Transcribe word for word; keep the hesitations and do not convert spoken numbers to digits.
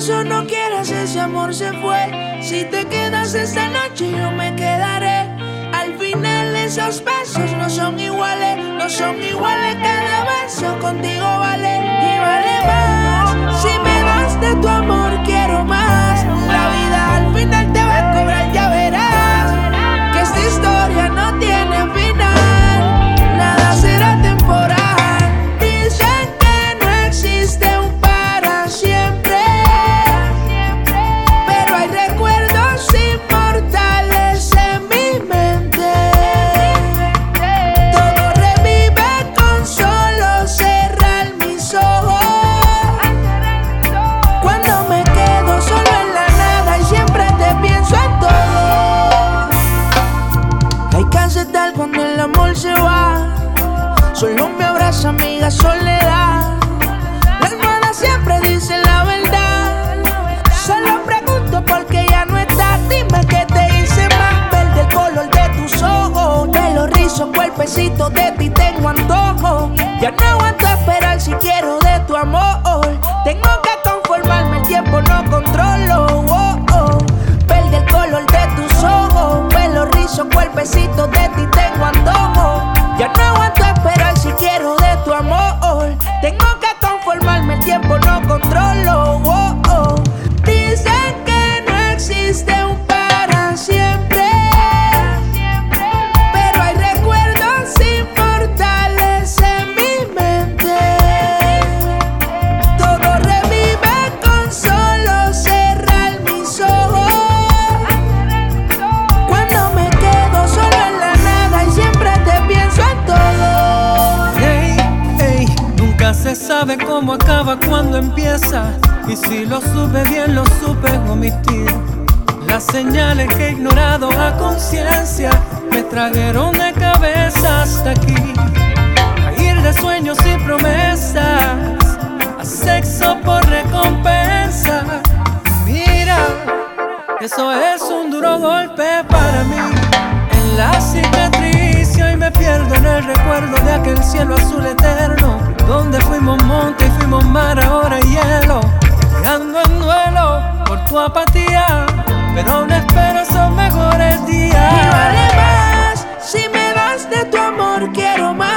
caso no quieras, ese amor se fue. Si te quedas esta noche yo me quedaré. Al final esos besos no son iguales, no son iguales, cada beso contigo vale y vale más. Si me das de tu amor quiero más. La vida al final te va a cobrar, ya verás que esta historia no tiene final, nada será temporal. Dicen que no existe un para siempre, pero hay recuerdos inmortales en mi mente. Todo revive con solo cerrar mis ojos. Cuando me quedo solo en la nada y siempre te pienso en todo. Hay que aceptar cuando el amor se va. Solo me abraza amiga soledad. La almohada siempre dice la verdad. Solo pregunto por qué ya no estás. Dime qué te hice más. Verde el color de tus ojos, pelo rizo, cuerpecito, de ti tengo antojo. Ya no aguanto esperar si quiero de tu amor. Tengo que conformarme, el tiempo no controlo. Oh, oh. Verde el color de tus ojos, pelo rizo, cuerpecito, de ti tengo antojo. Ya no aguanto esperar si quiero de tu amor. Tengo que conformarme, el tiempo no controlo. Oh, oh. Dicen que no existe un para siempre, pero hay recuerdos inmortales en mi mente. Todo revive con solo cerrar mis ojos. Cuando me quedo solo en la nada y siempre te pienso en todo. Ey, ey, nunca se sabe cómo acaba cuando empieza. Y si lo supe bien, lo supe omitir. Las señales que he ignorado a conciencia me trajeron de cabeza hasta aquí. A ir de sueños y promesas, a sexo por recompensa. Mira, eso es un duro golpe para mí. En la cicatriz y hoy me pierdo en el recuerdo de aquel cielo azul eterno, donde fuimos monte y fuimos mar, ahora hielo. Y ando en duelo por tu apatía, pero aún espero esos mejores días. Y vale más, si me das de tu amor quiero más.